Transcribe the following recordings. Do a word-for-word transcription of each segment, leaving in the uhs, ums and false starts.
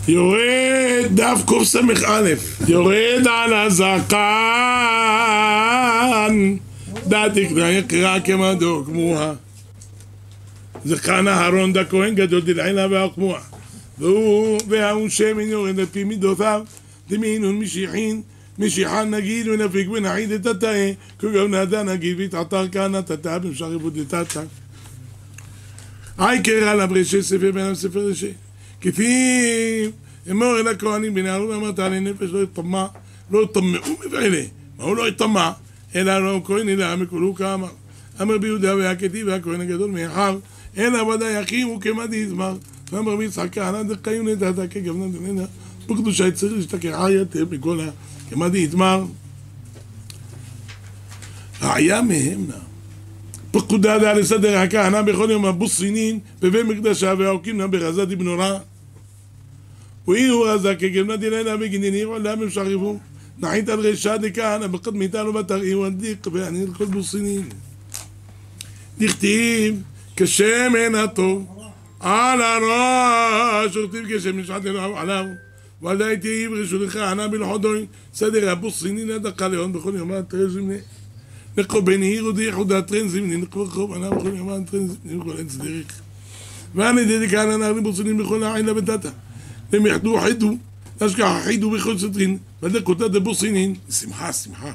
יורד דף קס"א, יורד על הזקן, דעתי יקרא כמדו כמוה. זקן אהרון דה כהן גדול דלעילה והכמוה. והוא והוא שמן יורד על פי מידותיו, דמינון משיחין, משיחן נגיד ונפיק ונעיד את התאה, כגון נדע נגיד והתעתר כהנה תתאה במשך עבוד דתתה. העיקר עליו ראשי ספר בינם ספר ראשי. כפי אמור אל הכהנים בני אהרון אמרת עלי נפש לא יטמע, לא יטמעו מבעלה. מה הוא לא יטמע? אלא לא כהן אלא מכולו כאמר. אמר ביהודה והכתיב והכהן הגדול מאחיו, אלא ודאי יקימו כמדי יזמר. ואמר ביצחק כהנא דקאים נדעתה כגוונה דננה, בקדושה צריך להשתכחה יותר מכל כמדי יזמר. ראיה מהם נא. פקודה דעה לסדר הכהנא בכל יום הבוסינין בבית מקדשה והעוקים נא ברזה דבנורה. ואילו רזה כגוונה דננה בגנינים עולה במשחרבו. נחית על רשע דכהנא בקדמיתנו בתראי ודליק ואני לכל בוסינין. דכתיב כשמן הטוב על הראש וכתיב כשמן שעת אלוהיו עליו ועלי תהיב רשות לכהנא בלחודוי סדר הבוסינין הדקה להון בכל יום התרן זמני נקו בין עיר ודיח ודעתרן זמני נקו רחוב ענה בכל יום התרן זמני וכל אין סדריך ואני די כהנא נערים בוסינין בכל העילה בתתה הם יחדו חידו נשכח חידו בכל סטרין ודקותה דבוסינין שמחה שמחה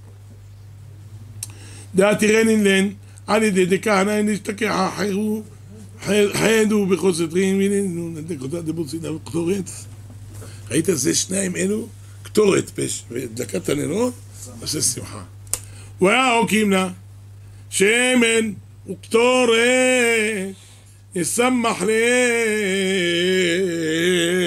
דעת תירנין לן על ידי דכהנא נשתכח החירו חיידו בכל סטרין ויננו נדקותה דבוסינין וקטורת. ראית זה שניים אלו קטורת פש ודלקת הנרות עושה שמחה. והעוקים לה שמן וקטורת ישמח לב